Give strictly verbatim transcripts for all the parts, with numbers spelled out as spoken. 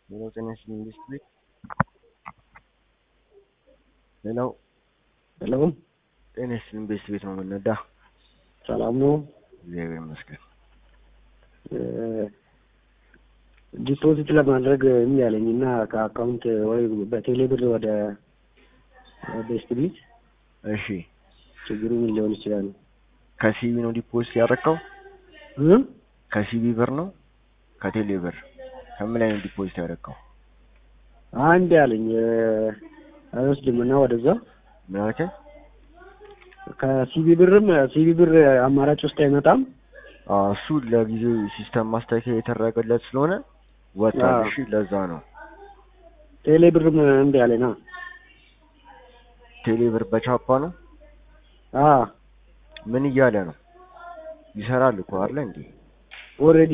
ሌላው ጤናሽ ኢንዱስትሪ ሌላው ሄሎ ጤናሽ ኢንቨስት ቤት ነው የምንነዳ። ሰላም ነው። እግዚአብሔር ይመስገን። ዲፖዚት ለማድረግ እምቢ አለኝና ከአካውንት ወይ በቴሌ ብር ወደ ቤስት ቢት። እሺ ችግሩ ምን ሊሆን ይችላል? ከሲቢ ነው ዲፖዚት ያደረከው? እ ከሲቢ ብር ነው ከቴሌ ብር ከምን ላይ ነው ዲፖዚት ያደረከው? አንድ አለኝ አይወስድም እና ወደዛ ምን አልከኝ? ከሲቢ ብርም ሲቢ ብር አማራጭ ውስጥ አይመጣም። አዎ እሱ ለጊዜው ሲስተም ማስተካከያ የተደረገለት ስለሆነ ወጣ። እሺ ለዛ ነው። ቴሌ ብርም እምቢ አለና። ቴሌ ብር በቻፓ ነው? አዎ ምን እያለ ነው? ይሰራል እኮ አይደል እንዴ? ኦሬዲ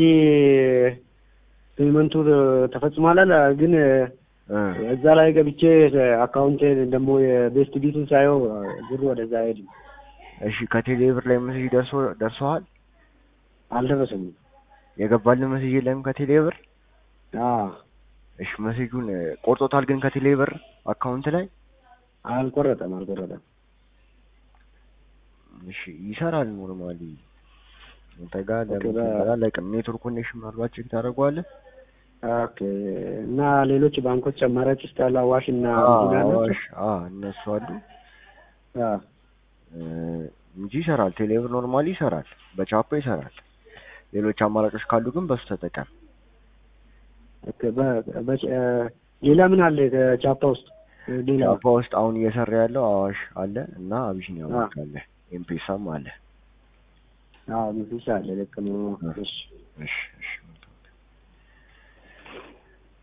ፔመንቱ ተፈጽሟል ግን እዛ ላይ ገብቼ አካውንቴን ደግሞ የቤስት ቢቱን ሳየው ብሩ ወደዛ አይሄድም። እሺ ከቴሌ ብር ላይ ሜሴጅ ደርሶ ደርሶሃል? አልደረሰኝም። የገባልህ ሜሴጅ የለም ከቴሌ ብር? አዎ እሺ ሜሴጁን ቆርጦታል ግን ከቴሌ ብር አካውንት ላይ? አልቆረጠም አልቆረጠም። እሺ ይሰራል ኖርማሊ። እንተጋ ለምን ኔትወርክ ኮኔክሽን ምናልባት ቼክ ታደርገዋለህ? ኦኬ እና ሌሎች ባንኮች አማራጭ ውስጥ ያለ አዋሽ እና አዋሽ አዎ እነሱ አሉ። አዎ እንጂ ይሰራል። ቴሌ ብር ኖርማሊ ይሰራል፣ በቻፓ ይሰራል። ሌሎች አማራጮች ካሉ ግን በሱ ተጠቀም። ኦኬ ሌላ ምን አለ ከቻፓ ውስጥ? ሌላ ቻፓ ውስጥ አሁን እየሰራ ያለው አዋሽ አለ እና አቢሲኒያ ባንክ አለ፣ ኤምፔሳም አለ። አዎ ኤምፔሳ አለ። ልክ ነው። እሺ እሺ እሺ